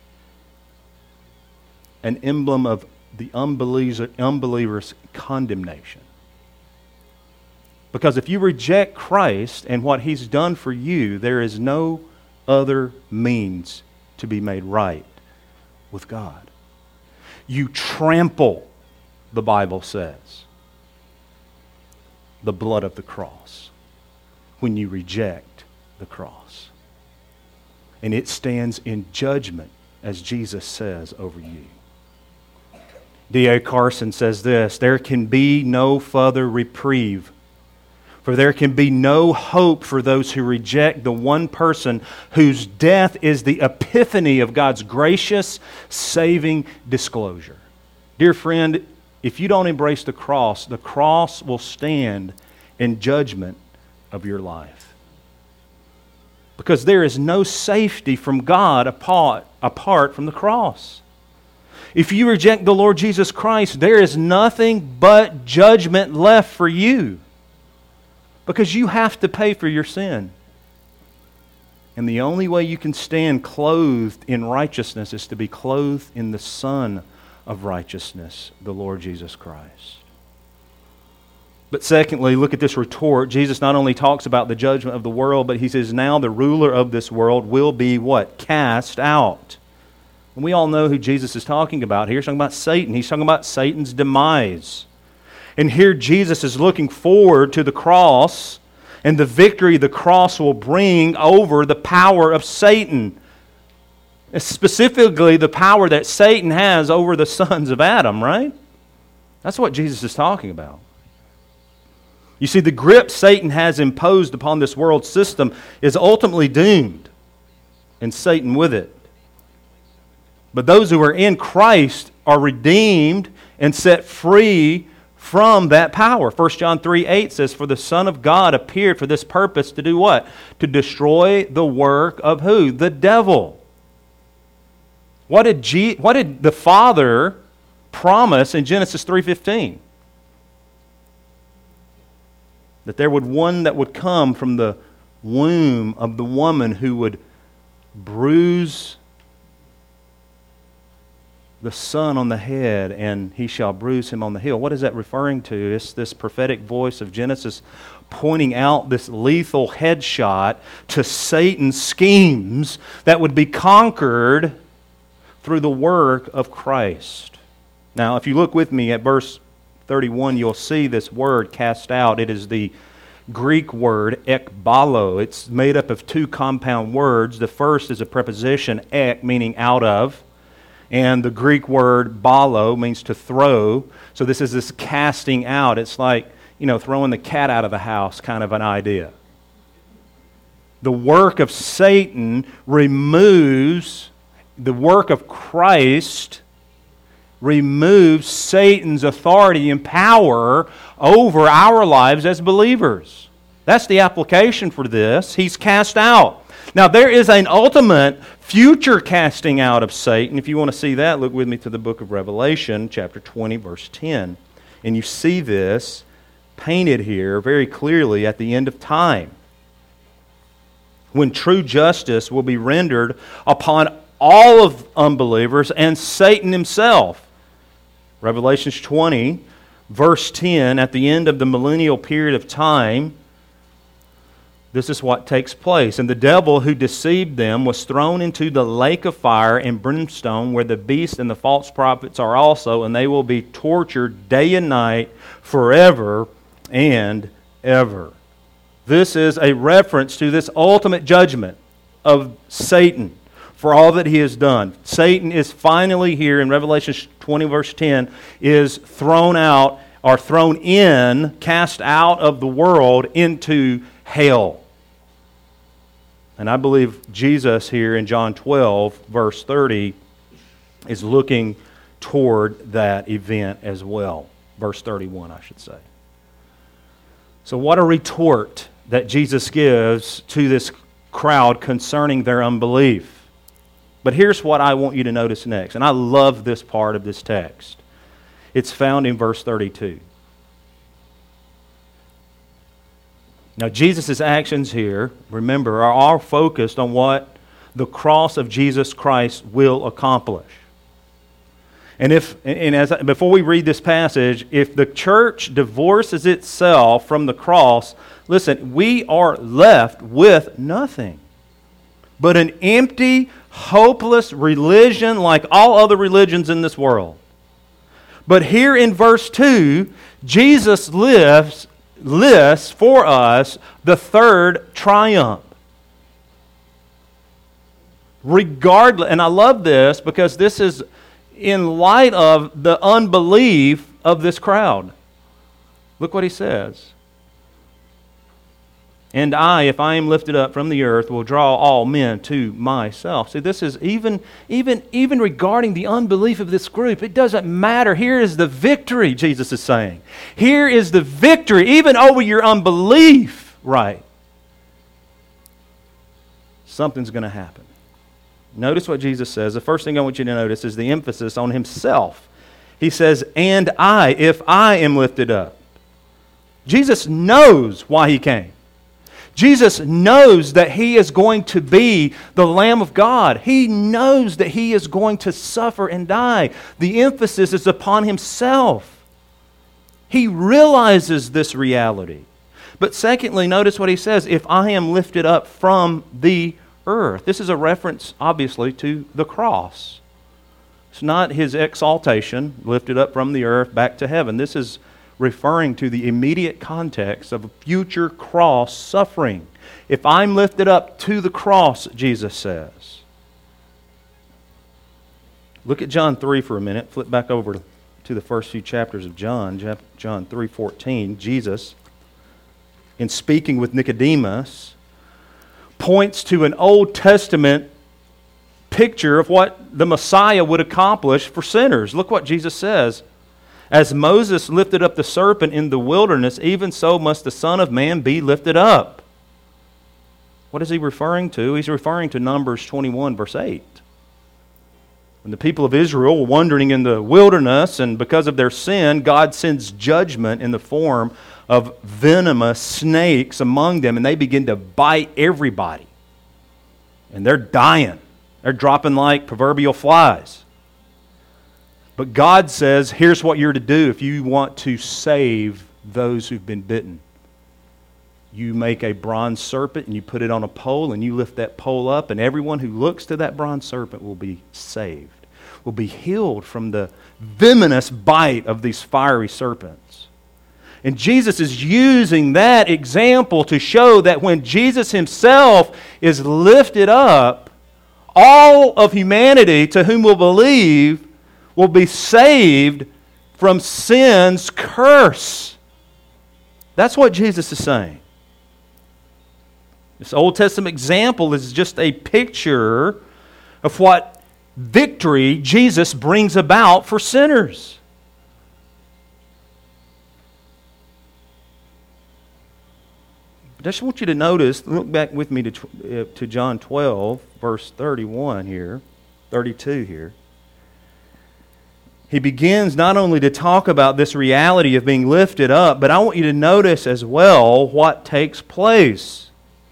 an emblem of the unbeliever, unbeliever's condemnation. Because if you reject Christ and what He's done for you, there is no other means to be made right with God. You trample, the Bible says, the blood of the cross when you reject the cross. And it stands in judgment, as Jesus says, over you. D A Carson says this: there can be no further reprieve, for there can be no hope for those who reject the one person whose death is the epiphany of God's gracious, saving disclosure. Dear friend, if you don't embrace the cross, the cross will stand in judgment of your life. Because there is no safety from God apart, apart from the cross. If you reject the Lord Jesus Christ, there is nothing but judgment left for you. Because you have to pay for your sin. And the only way you can stand clothed in righteousness is to be clothed in the Son of righteousness, the Lord Jesus Christ. But secondly, look at this retort. Jesus not only talks about the judgment of the world, but He says now the ruler of this world will be what? Cast out. And we all know who Jesus is talking about here. He's talking about Satan. He's talking about Satan's demise. And here Jesus is looking forward to the cross and the victory the cross will bring over the power of Satan. Specifically, the power that Satan has over the sons of Adam, right? That's what Jesus is talking about. You see, the grip Satan has imposed upon this world system is ultimately doomed, and Satan with it. But those who are in Christ are redeemed and set free from that power. First John three eight says, for the Son of God appeared for this purpose to do what? To destroy the work of who? The devil. What did, G- what did the Father promise in Genesis three fifteen? That there would one that would come from the womb of the woman who would bruise the Son on the head, and he shall bruise him on the heel. What is that referring to? It's this prophetic voice of Genesis pointing out this lethal headshot to Satan's schemes that would be conquered through the work of Christ. Now, if you look with me at verse thirty-one, you'll see this word cast out. It is the Greek word ekbalo. It's made up of two compound words. The first is a preposition, ek, meaning out of. And the Greek word balo means to throw. So this is this casting out. It's like, you know, throwing the cat out of the house kind of an idea. The work of Satan removes the work of Christ removes Satan's authority and power over our lives as believers. That's the application for this. He's cast out. Now, there is an ultimate future casting out of Satan. If you want to see that, look with me to the book of Revelation, chapter twenty, verse ten. And you see this painted here very clearly at the end of time, when true justice will be rendered upon all of unbelievers and Satan himself. Revelation twenty, verse ten, at the end of the millennial period of time, this is what takes place. And the devil who deceived them was thrown into the lake of fire and brimstone, where the beast and the false prophets are also, and they will be tortured day and night forever and ever. This is a reference to this ultimate judgment of Satan for all that he has done. Satan is finally here in Revelation twenty, verse ten, is thrown out, or thrown in, cast out of the world into hell. And I believe Jesus here in John twelve, verse thirty, is looking toward that event as well. Verse thirty-one, I should say. So what a retort that Jesus gives to this crowd concerning their unbelief. But here's what I want you to notice next. And I love this part of this text. It's found in verse thirty-two. Now, Jesus' actions here, remember, are all focused on what the cross of Jesus Christ will accomplish. And if, and as before we read this passage, if the church divorces itself from the cross, listen, we are left with nothing but an empty, hopeless religion like all other religions in this world. But here in verse two, Jesus lives lists for us the third triumph. Regardless, and I love this because this is in light of the unbelief of this crowd. Look what he says. And I, if I am lifted up from the earth, will draw all men to myself. See, this is even, even, even regarding the unbelief of this group. It doesn't matter. Here is the victory, Jesus is saying. Here is the victory, even over your unbelief. Right. Something's going to happen. Notice what Jesus says. The first thing I want you to notice is the emphasis on himself. He says, and I, if I am lifted up. Jesus knows why he came. Jesus knows that he is going to be the Lamb of God. He knows that he is going to suffer and die. The emphasis is upon himself. He realizes this reality. But secondly, notice what he says, if I am lifted up from the earth. This is a reference, obviously, to the cross. It's not his exaltation, lifted up from the earth back to heaven. This is referring to the immediate context of a future cross suffering. If I'm lifted up to the cross, Jesus says. Look at John three for a minute. Flip back over to the first few chapters of John, John three fourteen. Jesus, in speaking with Nicodemus, points to an Old Testament picture of what the Messiah would accomplish for sinners. Look what Jesus says. As Moses lifted up the serpent in the wilderness, even so must the Son of Man be lifted up. What is he referring to? He's referring to Numbers twenty-one, verse eight. When the people of Israel were wandering in the wilderness, and because of their sin, God sends judgment in the form of venomous snakes among them, and they begin to bite everybody. And they're dying. They're dropping like proverbial flies. But God says, here's what you're to do if you want to save those who've been bitten. You make a bronze serpent and you put it on a pole and you lift that pole up, and everyone who looks to that bronze serpent will be saved, will be healed from the venomous bite of these fiery serpents. And Jesus is using that example to show that when Jesus himself is lifted up, all of humanity to whom will believe will be saved from sin's curse. That's what Jesus is saying. This Old Testament example is just a picture of what victory Jesus brings about for sinners. I just want you to notice, look back with me to, uh, to John twelve, verse thirty-one here, thirty-two here. He begins not only to talk about this reality of being lifted up, but I want you to notice as well what takes place.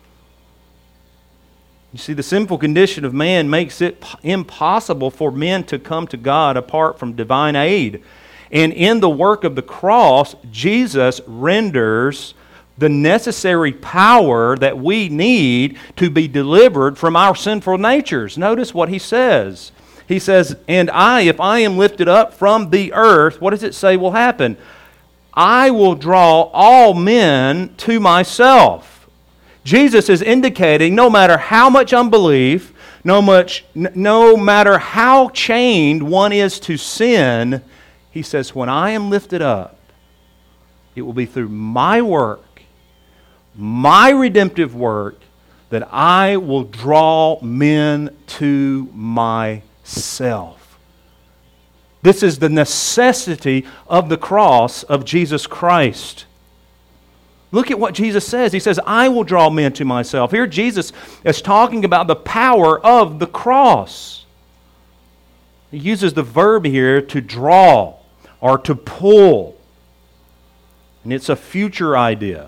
You see, the sinful condition of man makes it impossible for men to come to God apart from divine aid. And in the work of the cross, Jesus renders the necessary power that we need to be delivered from our sinful natures. Notice what he says. He says, and I, if I am lifted up from the earth, what does it say will happen? I will draw all men to myself. Jesus is indicating no matter how much unbelief, no, much, no matter how chained one is to sin, he says, when I am lifted up, it will be through my work, my redemptive work, that I will draw men to myself. This is the necessity of the cross of Jesus Christ. Look at what Jesus says. He says, I will draw men to myself. Here Jesus is talking about the power of the cross. He uses the verb here to draw or to pull. And it's a future idea.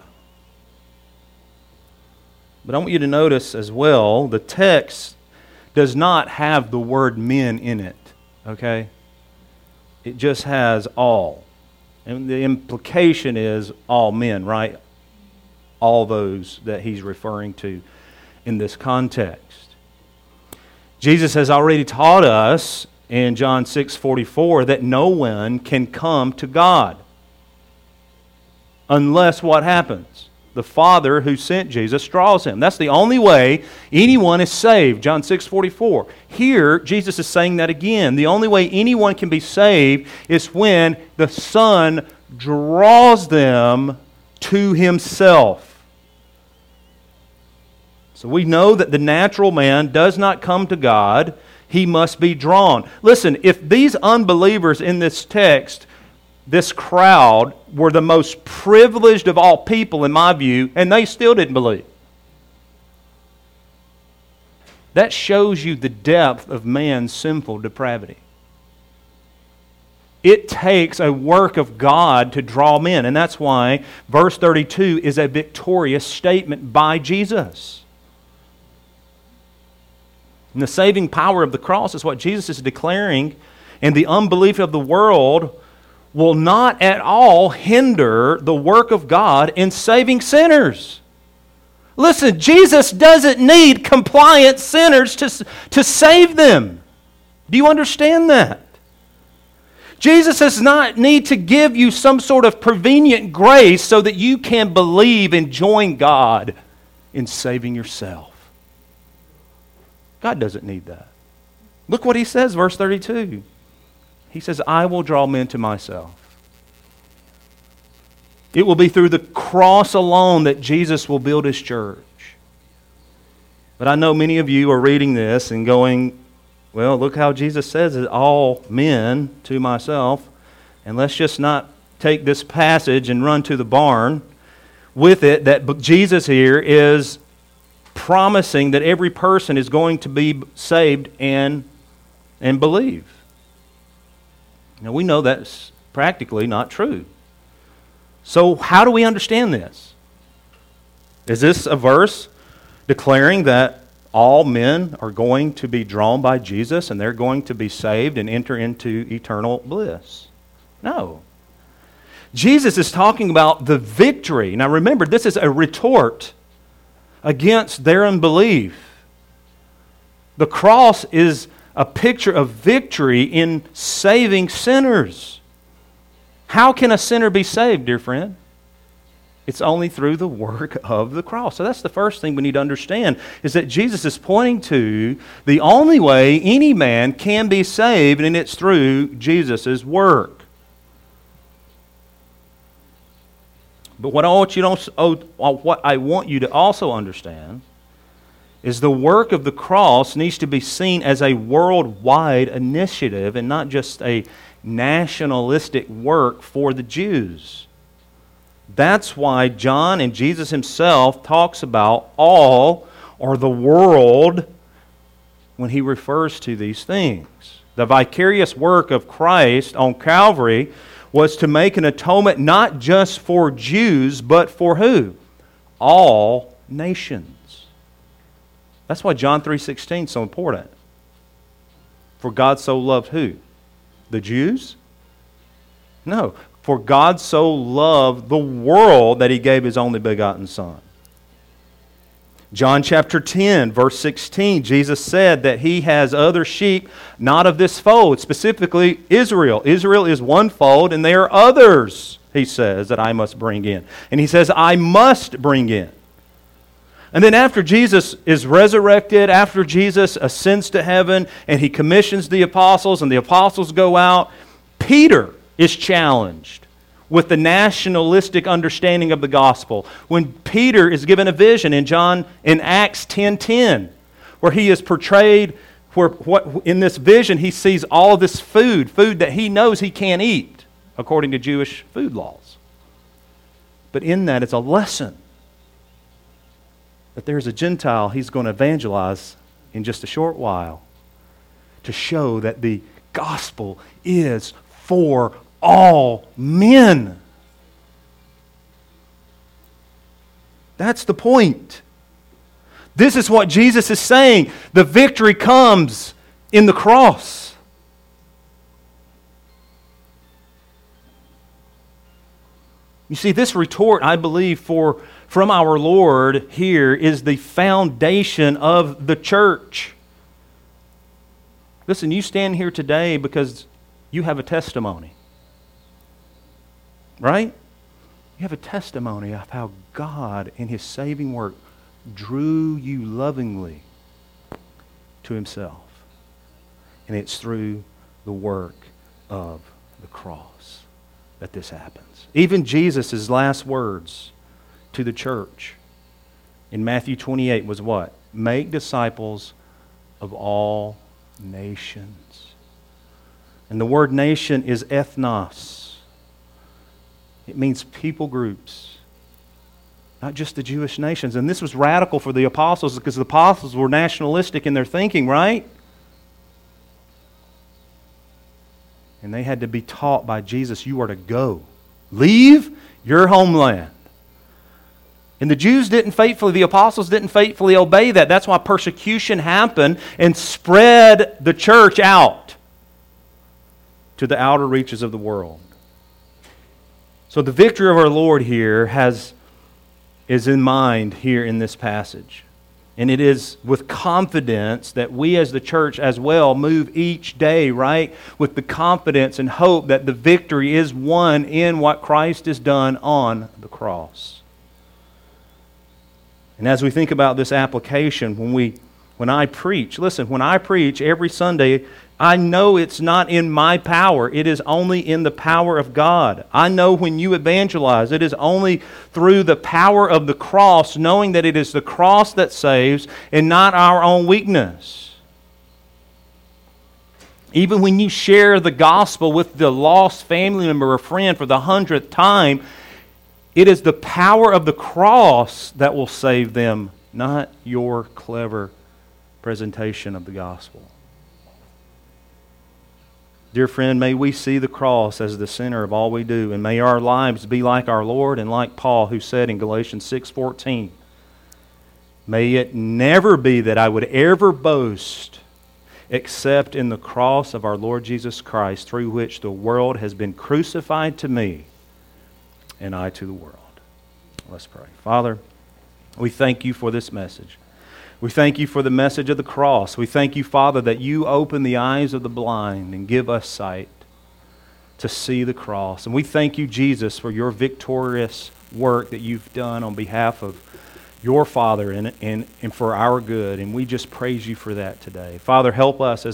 But I want you to notice as well, the text does not have the word men in it. Okay? It just has all. And the implication is all men, right? All those that he's referring to in this context. Jesus has already taught us in John six forty-four that no one can come to God unless what happens? The Father who sent Jesus draws him. That's the only way anyone is saved. John six forty-four. Here, Jesus is saying that again. The only way anyone can be saved is when the Son draws them to Himself. So we know that the natural man does not come to God. He must be drawn. Listen, if these unbelievers in this text, this crowd, were the most privileged of all people in my view, and they still didn't believe, that shows you the depth of man's sinful depravity. It takes a work of God to draw men, and that's why verse thirty-two is a victorious statement by Jesus. And the saving power of the cross is what Jesus is declaring, and the unbelief of the world will not at all hinder the work of God in saving sinners. Listen, Jesus doesn't need compliant sinners to, to save them. Do you understand that? Jesus does not need to give you some sort of prevenient grace so that you can believe and join God in saving yourself. God doesn't need that. Look what He says, verse thirty-two. He says, I will draw men to myself. It will be through the cross alone that Jesus will build His church. But I know many of you are reading this and going, well, look how Jesus says it, all men to myself. And let's just not take this passage and run to the barn with it, that Jesus here is promising that every person is going to be saved and, and believe. Now we know that's practically not true. So how do we understand this? Is this a verse declaring that all men are going to be drawn by Jesus and they're going to be saved and enter into eternal bliss? No. Jesus is talking about the victory. Now remember, this is a retort against their unbelief. The cross is a picture of victory in saving sinners. How can a sinner be saved, dear friend? It's only through the work of the cross. So that's the first thing we need to understand, is that Jesus is pointing to the only way any man can be saved, and it's through Jesus' work. But what I want you to, what I want you to also understand is the work of the cross needs to be seen as a worldwide initiative and not just a nationalistic work for the Jews. That's why John and Jesus himself talks about all or the world when he refers to these things. The vicarious work of Christ on Calvary was to make an atonement not just for Jews, but for who? All nations. That's why John three sixteen is so important. For God so loved who? The Jews? No. For God so loved the world that He gave His only begotten Son. John chapter ten, verse sixteen, Jesus said that He has other sheep not of this fold, specifically Israel. Israel is one fold, and there are others, He says, that I must bring in. And He says, I must bring in. And then after Jesus is resurrected, after Jesus ascends to heaven, and He commissions the apostles, and the apostles go out, Peter is challenged with the nationalistic understanding of the gospel. When Peter is given a vision in John in Acts ten ten, where he is portrayed, where what in this vision he sees all this food, food that he knows he can't eat according to Jewish food laws. But in that it's a lesson that there's a Gentile he's going to evangelize in just a short while to show that the gospel is for all men. That's the point. This is what Jesus is saying. The victory comes in the cross. You see, this retort, I believe, for from our Lord here is the foundation of the church. Listen, you stand here today because you have a testimony. Right? You have a testimony of how God in His saving work drew you lovingly to Himself. And it's through the work of the cross that this happens. Even Jesus' last words to the church in Matthew twenty-eight was what? Make disciples of all nations. And the word nation is ethnos. It means people groups, not just the Jewish nations. And this was radical for the apostles because the apostles were nationalistic in their thinking, right? And they had to be taught by Jesus, you are to go. Leave your homeland. And the Jews didn't faithfully, the apostles didn't faithfully obey that. That's why persecution happened and spread the church out to the outer reaches of the world. So the victory of our Lord here has is in mind here in this passage. And it is with confidence that we as the church as well move each day, right? With the confidence and hope that the victory is won in what Christ has done on the cross. And as we think about this application, when we when I preach, listen, when I preach every Sunday, I know it's not in my power. It is only in the power of God. I know when you evangelize, it is only through the power of the cross, knowing that it is the cross that saves and not our own weakness. Even when you share the gospel with the lost family member or friend for the hundredth time, it is the power of the cross that will save them, not your clever presentation of the gospel. Dear friend, may we see the cross as the center of all we do, and may our lives be like our Lord and like Paul, who said in Galatians six fourteen, may it never be that I would ever boast except in the cross of our Lord Jesus Christ, through which the world has been crucified to me and I to the world. Let's pray. Father, we thank You for this message. We thank You for the message of the cross. We thank You, Father, that You open the eyes of the blind and give us sight to see the cross. And we thank You, Jesus, for Your victorious work that You've done on behalf of Your Father and, and, and for our good. And we just praise You for that today. Father, help us as